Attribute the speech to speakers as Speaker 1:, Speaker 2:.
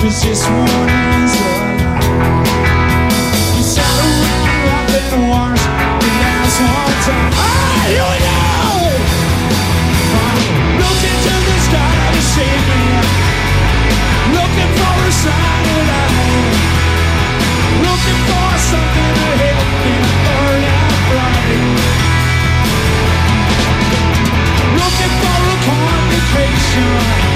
Speaker 1: 'cause this one is alive. You sat around rapping wars the last one time. Ah, here we go! Looking to the sky to save me, looking for a sign of light, looking for something to help me burn out bright, looking for a communication.